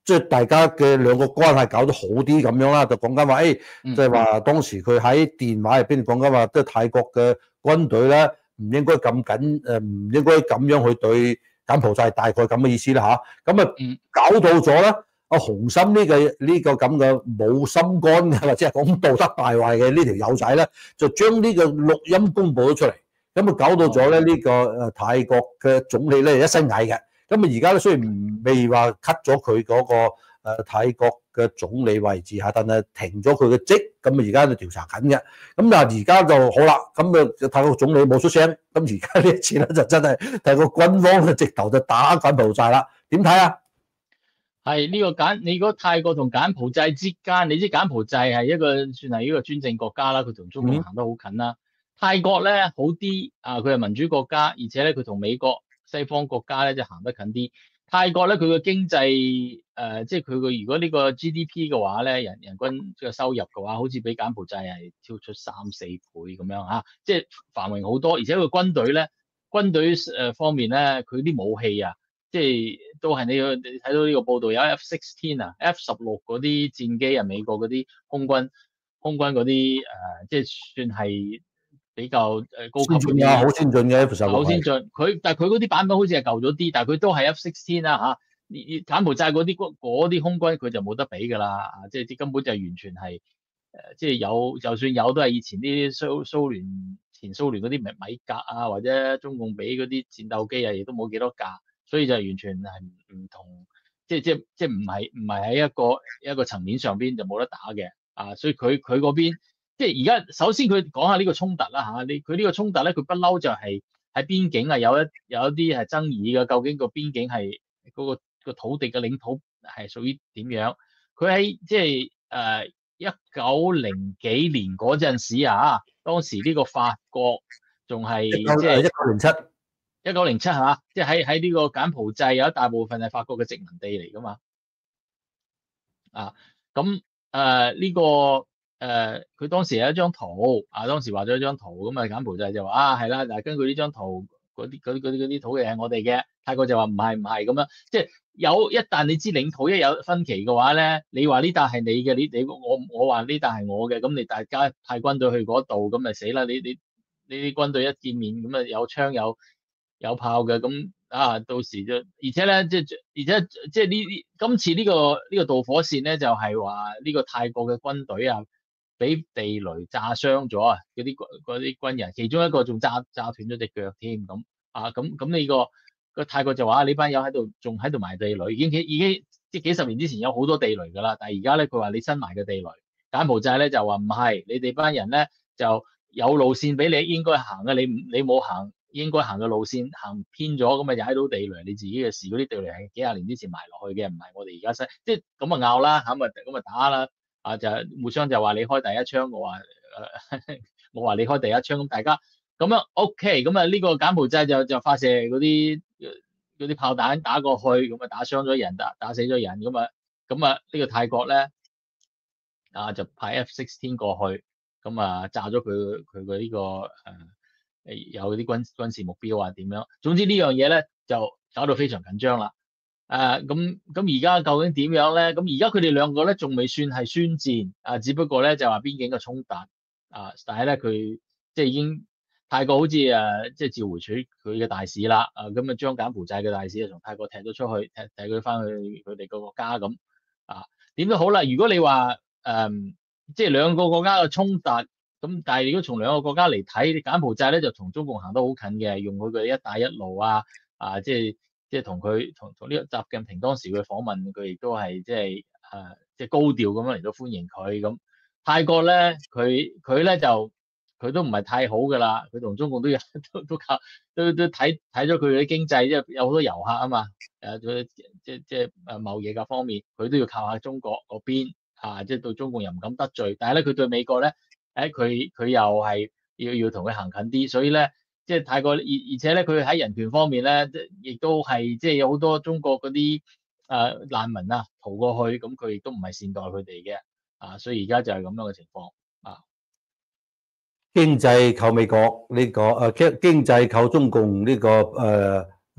即係大家嘅兩個關係搞得好啲咁樣啦，就講緊話，誒，即係話當時佢喺電話入邊講緊話，即係泰國嘅軍隊咧唔應該咁緊，誒唔應該咁樣去對柬埔寨，大概咁嘅意思啦嚇。咁啊搞到咗咧，阿洪森呢個呢個咁嘅冇心肝嘅，或者係講道德敗壞嘅呢條友仔咧，就將呢個錄音公佈咗出嚟，咁啊搞到咗咧呢個誒泰國嘅總理咧一身蟻嘅。咁啊，而家咧雖然未話 cut 咗佢嗰個誒泰國嘅總理位置嚇，但係停咗佢嘅職，咁啊而家就調查緊嘅。咁但係而家就好啦，咁啊泰國總理冇出聲，咁而家呢一次咧就真係泰國軍方嘅直頭就打柬埔寨啦。點睇啊？ 係呢個柬，你如果泰國同柬埔寨之間，你知柬埔寨係一個算係一個專政國家啦，佢同中共行得好近啦。泰國咧好啲啊，佢係民主國家，而且咧佢同美國西方國家咧就行得近啲。泰國咧佢個經濟誒、呃，即係佢個如果呢個 G D P 嘅話咧，人人均嘅收入嘅話，好似比柬埔寨係超出三四倍咁樣嚇，即係繁榮好多。而且佢軍隊咧，軍隊誒方面咧，佢啲武器啊，即係都係你你睇到呢個報道有 F 十六啊、F 十六嗰啲戰機啊，美國嗰啲空軍空軍嗰啲誒，即係算係比較誒高級嗰啲啊， 好先進嘅 F 十六， 好先進。佢但係佢嗰啲版本好似係舊咗啲，但係佢都係 F 十六啦嚇。柬埔寨嗰啲嗰啲空軍佢就冇得比㗎啦，啊，即係啲根本就完全係誒，即係有就算有都係以前啲蘇蘇聯前蘇聯嗰啲米米格啊，或者中共俾嗰啲戰鬥機啊，亦都冇幾多架，所以就完全係唔同，即係即係即係唔係唔係喺一個一個層面上邊就冇得打嘅啊，所以佢佢嗰邊即係而家首先佢講下呢個衝突啦嚇，你佢呢個衝突咧，佢不嬲就係喺邊境啊，有一有一啲係爭議嘅，究竟個邊境係嗰個個土地嘅領土係屬於點樣？佢喺即係誒一九零幾年嗰陣時啊，當時呢個法國仲係即係一九零七， 一九零七係嘛？即係喺喺呢個柬埔寨有一大部分係法國嘅殖民地嚟㗎嘛？啊，咁誒呢個誒佢、呃、當時有一張圖啊，當時畫咗一張圖咁啊，柬埔寨就話啊係啦，嗱根據呢張圖嗰啲嗰啲嗰啲嗰啲土地係我哋嘅，泰國就話唔係唔係咁樣，即係有一旦你知領土一有分歧嘅話咧，你話呢笪係你嘅，你你我我話呢笪係我嘅，咁你大家派軍隊去嗰度，咁咪死啦！你你呢啲軍隊一見面咁啊，有槍有有炮嘅，咁啊到時就而且咧即係而且即係呢呢今次呢個呢個導火線咧就係話呢個泰國嘅軍隊啊俾地雷炸傷咗啊，嗰啲嗰啲軍人，其中一個仲炸炸斷咗隻腳添咁啊，咁咁你個個泰國就話呢班友喺度仲喺度埋地雷，已經已經即係幾十年之前有好多地雷㗎啦，但係而家咧佢話你新埋嘅地雷，柬埔寨咧就話唔係，你哋班人咧就有路線俾你應該行嘅，你唔你冇行應該行嘅路線，行偏咗咁咪踩到地雷，你自己嘅事。嗰啲地雷係幾廿年之前埋落去嘅，唔係我哋而家新，即係咁啊拗啦，咁啊咁啊打啦，啊就互相就話你開第一槍，我話誒、呃、我話你開第一槍，咁大家咁樣 OK，咁啊呢個柬埔寨就就發射嗰啲嗰啲炮彈打過去，咁啊打傷咗人，打打死咗人，咁啊咁啊呢個泰國咧啊就派 F 十六過去。咁啊，炸咗佢佢嘅呢個誒誒、呃、有啲軍軍事目標啊點樣？總之呢樣嘢咧就搞到非常緊張啦。誒咁咁而家究竟點樣咧？咁而家佢哋兩個咧仲未算係宣戰啊，只不過咧就話邊境嘅衝突啊，但係咧佢即係已經泰國好似誒即係召回取佢嘅大使啦。啊咁啊將柬埔寨嘅大使啊從泰國踢咗出去，踢踢佢翻去佢哋個國家咁啊。點都好啦，如果你話誒，呃即係兩個國家嘅衝突，咁但係如果從兩個國家嚟睇，柬埔寨咧就同中共行得好近嘅，用佢嘅一帶一路啊，啊即係即係同佢同同呢個習近平當時嘅訪問，佢亦都係即係誒即係高調咁樣嚟到歡迎佢咁。泰國咧，佢佢咧就佢都唔係太好噶啦，佢同中共都有都都靠都都睇睇咗佢啲經濟，即係有好多遊客啊嘛，誒即即係誒貿易嘅方面，佢都要靠下中國嗰邊。啊！即係對中共又唔敢得罪，但係咧佢對美國咧，誒佢佢又係要要同佢行近啲，所以咧即係泰國而而且咧佢喺人權方面咧，亦都係即係有好多中國嗰啲誒難民啊逃過去，咁佢亦都唔係善待佢哋嘅，啊！所以而家就係咁樣嘅情況啊。 經濟靠美國呢、這個誒經經濟靠中共呢、這個誒、呃、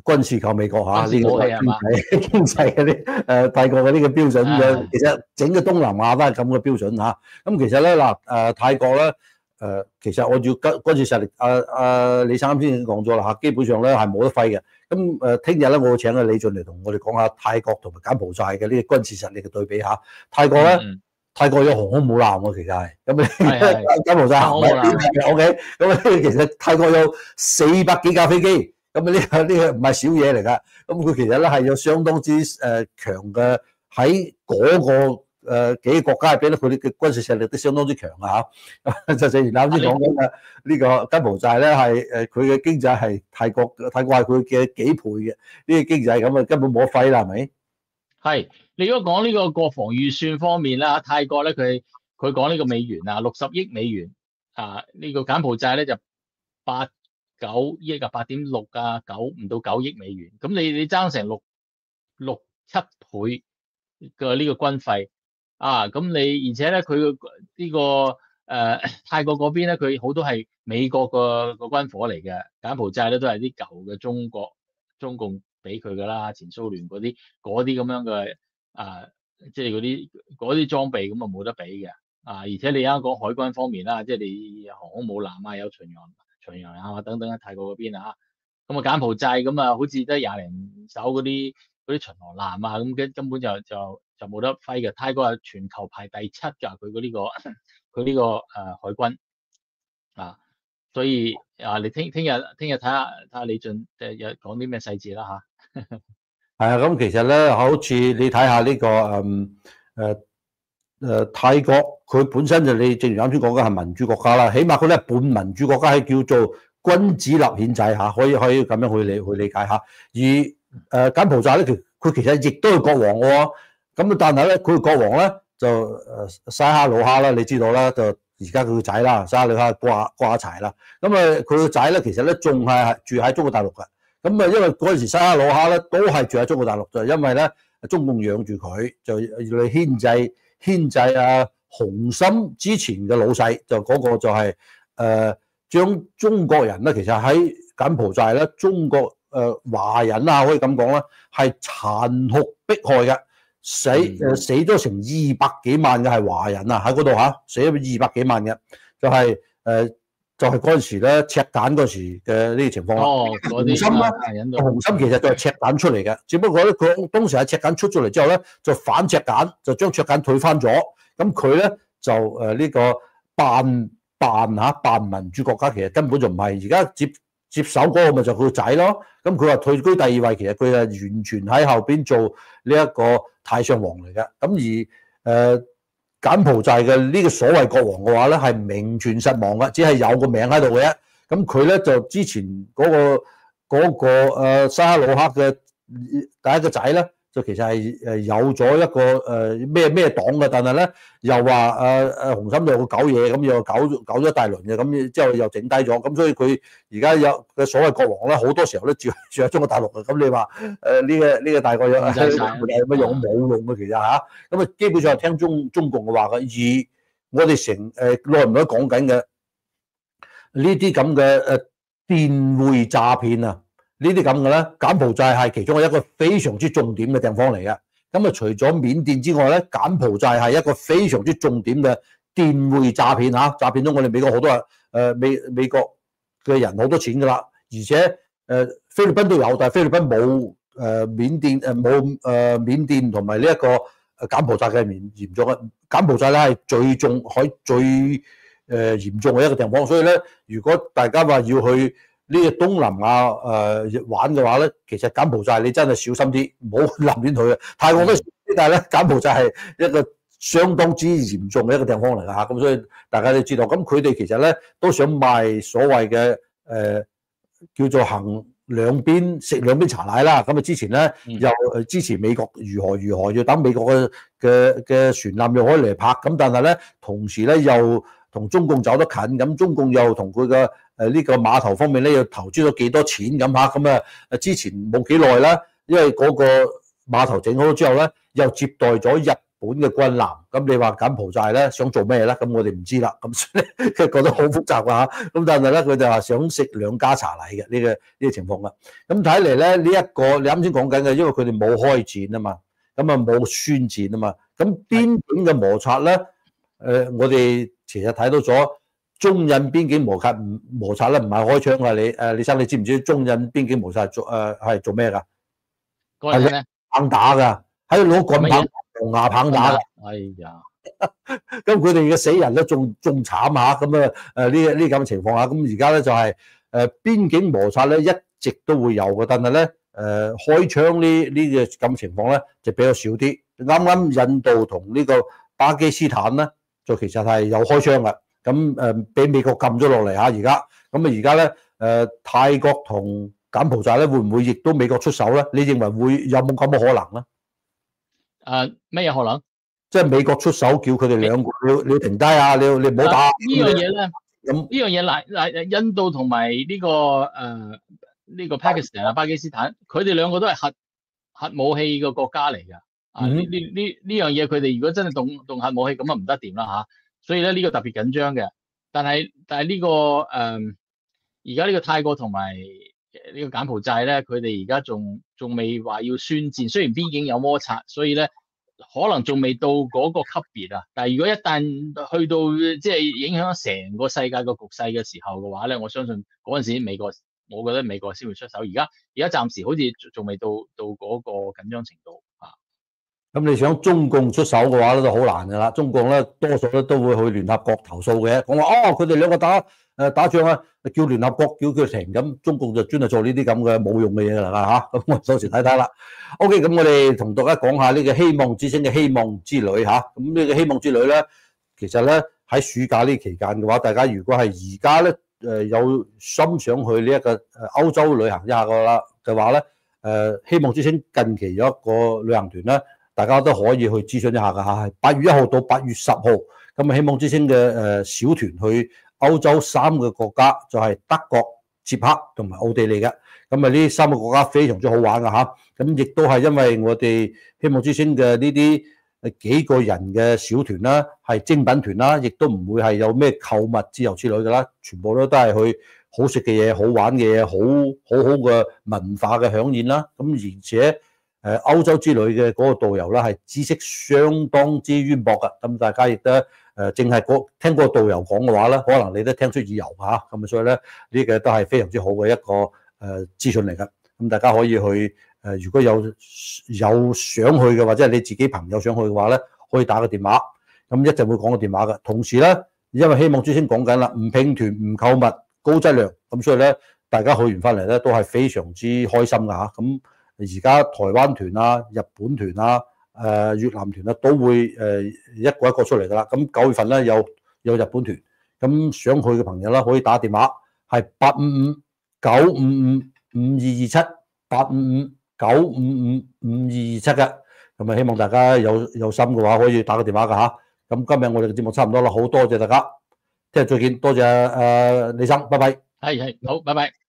軍事靠美國嚇，呢、這個經濟經濟嗰啲誒泰國嘅呢個標準嘅，其實整個東南亞都係咁嘅標準嚇。咁其實咧嗱誒泰國咧誒、呃，其實我要軍軍事實力，阿、呃、阿、呃、李生啱先講咗啦嚇，基本上咧係冇得揮嘅。咁誒聽日咧，我會請阿李俊嚟同我哋講下泰國同埋柬埔寨嘅呢個軍事實力嘅對比嚇。泰國咧。嗯泰國有航空母艦喎，其實係咁你柬埔寨航空母艦 ，OK， 咁其實泰國有四百幾架飛機，咁呢個呢個唔係少嘢嚟㗎。咁佢其實咧係有相當之誒強嘅喺嗰個誒幾個國家入邊咧，佢哋嘅軍事實力都相當之強啊嚇。就正如啱先講緊嘅呢個柬埔寨咧係誒佢嘅經濟係泰國泰國係佢嘅幾倍嘅呢個經濟咁啊，根本冇得揮啦，係咪？ 係。你如果講呢個國防預算方面啦，泰國咧佢佢講呢個美元啊，六十億美元啊，呢、這個柬埔寨咧就八九億啊，八點六啊，九唔到九億美元，咁你你爭成六六七倍嘅呢個軍費啊，咁你而且咧佢嘅呢個誒、呃、泰國嗰邊咧，佢好多係美國個個軍火嚟嘅，柬埔寨咧都係啲舊嘅中國中共俾佢噶啦，前蘇聯嗰啲嗰啲咁樣嘅。啊，即係嗰啲嗰啲裝備咁啊冇得比嘅啊！而且你啱講海軍方面啦，即係你航空母艦啊，有巡洋巡洋啊等等喺泰國嗰邊啊，咁啊柬埔寨咁啊，好似得廿零艘嗰啲嗰啲巡航艦啊，咁根根本就就就冇得揮嘅。泰國係全球排第七㗎，佢嗰呢個佢呢個誒海軍啊，所以啊，你聽聽日聽日睇下睇下李俊誒有講啲咩細節啦嚇。 係啊，咁其實咧，好似你睇下呢個誒誒誒泰國，佢本身就你正如啱先講嘅係民主國家啦，起碼佢咧半民主國家係叫做君子立憲制嚇，可以可以咁樣去理去理解嚇。而誒柬埔寨咧，佢佢其實亦都係國王喎，咁但係咧佢國王咧就誒沙哈魯哈啦，你知道啦，就而家佢個仔啦，沙哈魯哈掛掛柴啦，咁啊佢個仔咧其實咧仲係住喺中國大陸嘅。咁啊，因為嗰陣時沙哈魯哈咧都係住喺中國大陸，就因為咧中共養住佢，就嚟牽制牽制啊洪森之前嘅老細，就嗰個就係誒將中國人咧，其實喺柬埔寨咧，中國誒華人啊可以咁講啦，係殘酷迫害嘅，死誒死咗成二百幾萬嘅係華人啊喺嗰度嚇，死咗二百幾萬嘅，就係誒。就係嗰陣時咧，赤柬嗰時嘅呢個情況啦。 哦，嗰啲洪森咧，洪森其實就係赤柬出嚟嘅，只不過咧佢當時喺赤柬出咗嚟之後咧，就反赤柬，就將赤柬退翻咗。咁佢咧就誒呢個扮扮嚇扮民主國家，其實根本就唔係。而家接接手嗰個咪就佢個仔咯。咁佢話退居第二位，其實佢係完全喺後邊做呢一個太上皇嚟嘅。咁而誒。呃柬埔寨嘅呢個所謂國王嘅話咧，係名存實亡嘅，只係有個名喺度嘅啫。咁佢咧就之前嗰、嗰個嗰、嗰個誒沙哈魯克嘅第一個仔咧，就其實係誒有咗一個誒咩咩黨嘅，但係咧又話誒誒洪森有個搞嘢，咁又搞搞咗一大輪嘅，咁之後又整低咗，咁所以佢而家有嘅所謂國王咧，好多時候都住住喺中國大陸嘅。咁你話誒呢個呢、呢個大國有有乜用？冇用嘅其實嚇，咁啊基本上係聽中中共嘅話嘅。而我哋成誒耐唔耐講緊嘅呢啲咁嘅誒電匯詐騙啊！呢啲咁嘅咧，柬埔寨係其中一個非常之重點嘅地方嚟嘅。咁啊，除咗緬甸之外咧，柬埔寨係一個非常之重點嘅電匯詐騙嚇，詐騙咗我哋美國好多人誒美美國嘅人好多錢㗎啦。而且誒菲律賓都有，但係菲律賓冇誒緬甸誒冇誒緬甸同埋呢一個誒柬埔寨嘅嚴嚴重嘅。柬埔寨咧係最重可以最誒嚴重嘅一個地方。所以咧，如果大家話要去呢個東南亞誒玩嘅話咧，其實柬埔寨你真係小心啲，唔好立亂去啊！泰國都少啲，但係咧柬埔寨係一個相當之嚴重嘅一個地方嚟㗎嚇。咁所以大家都知道，咁佢哋其實咧都想賣所謂嘅誒、呃、叫做行兩邊食兩邊茶奶啦。咁啊之前咧又支持美國如何如何，要等美國嘅嘅嘅船艦又可以嚟拍。咁但係咧同時咧又同中共走得近，咁中共又同佢嘅誒呢個碼頭方面咧，要投資咗幾多錢咁嚇，咁啊誒之前冇幾耐啦，因為嗰個碼頭整好咗之後咧，又接待咗日本嘅軍艦，咁你話柬埔寨咧想做咩咧？咁我哋唔知啦。咁所以佢覺得好複雜啊。咁但係咧，佢就話想食兩家茶禮嘅呢個呢個情況啦。咁睇嚟咧，呢一個你啱先講緊嘅，因為佢哋冇開戰啊嘛，咁啊冇宣戰啊嘛。咁邊境嘅摩擦咧，誒，我哋其實睇到咗中印邊境摩擦摩擦咧，唔係開槍㗎。你誒李生，你知唔知中印邊境摩擦做誒係做咩㗎？ 嗰陣咧棒打㗎，喺度攞棍棒、銅牙棒打㗎。 哎呀！ 咁佢哋嘅死人咧，仲仲慘嚇，咁啊誒呢呢咁嘅情況下，咁而家咧就係誒邊境摩擦咧一直都會有嘅，但係咧誒開槍呢呢個咁情況咧就比較少啲。啱啱印度同呢個巴基斯坦咧就其實係有開槍嘅，咁誒俾美國禁咗落嚟嚇而家，咁啊而家咧誒泰國同柬埔寨咧會唔會亦都美國出手咧？你認為會有冇咁嘅可能咧？ 誒咩嘢可能？ 即係美國出手叫佢哋兩個，你要你要停低啊！你要你唔好打。 呢樣嘢咧， 咁呢樣嘢嗱嗱，印度同埋呢個誒呢個 Pakistan 啊巴基斯坦，佢哋兩個都係核核武器嘅國家嚟㗎。啊呢呢呢呢樣嘢，佢哋如果真係動動核武器，咁啊唔得掂啦嚇。所以咧呢個特別緊張嘅。但係但係呢個誒而家呢個泰國同埋呢個柬埔寨咧，佢哋而家仲仲未話要宣戰，雖然邊境有摩擦，所以咧。可能仲未到嗰個級別啊，但係如果一旦去到即係影響成個世界個局勢嘅時候嘅話咧，我相信嗰陣時美國，我覺得美國先會出手。而家而家暫時好似仲未到到嗰個緊張程度啊。 咁你想中共出手嘅話咧，都好難㗎啦。中共咧多數咧都會去聯合國投訴嘅，講話哦，佢哋兩個打誒打仗啊，叫聯合國叫佢停。咁中共就專係做呢啲咁嘅冇用嘅嘢啦嚇。咁我到時睇睇啦。OK，咁我哋同大家講下呢個希望之星嘅希望之旅嚇。咁呢個希望之旅咧，其實咧喺暑假呢期間嘅話，大家如果係而家咧誒有心想去呢一個誒歐洲旅行一下嘅啦嘅話咧，誒希望之星近期有一個旅行團咧。大家都可以去諮詢一下㗎嚇，係八月一號到八月十號，咁啊希望之星嘅誒小團去歐洲三個國家，就係德國、捷克同埋奧地利嘅。咁啊呢三個國家非常之好玩㗎嚇，咁亦都係因為我哋希望之星嘅呢啲誒幾個人嘅小團啦，係精品團啦，亦都唔會係有咩購物之遊之類㗎啦，全部都都係去好食嘅嘢、好玩嘅嘢、好好好嘅文化嘅饗宴啦。咁而且誒歐洲之旅嘅嗰個導遊咧係知識相當之淵博㗎，咁大家亦都誒淨係個聽個導遊講嘅話咧，可能你都聽出耳油嚇，咁所以咧呢個都係非常之好嘅一個誒資訊嚟㗎。咁大家可以去誒，如果有有想去嘅或者係你自己朋友想去嘅話咧，可以打個電話，咁一陣會講個電話㗎。同時咧，因為希望之星講緊啦，唔拼團唔購物高質量，咁所以咧大家去完翻嚟咧都係非常之開心㗎嚇。咁而家台灣團啊、日本團啊、誒、呃、越南團啊，都會誒、呃、一個一個出嚟㗎啦。咁九月份咧有有日本團，咁想去嘅朋友啦，可以打電話係八五五九五五五二二七八五五九五五五二二七嘅。咁啊，希望大家有有心嘅話，可以打個電話㗎嚇。咁今日我哋嘅節目差唔多啦，好多謝大家，聽日再見，多謝誒、呃、李生，拜拜。 係係好，拜拜。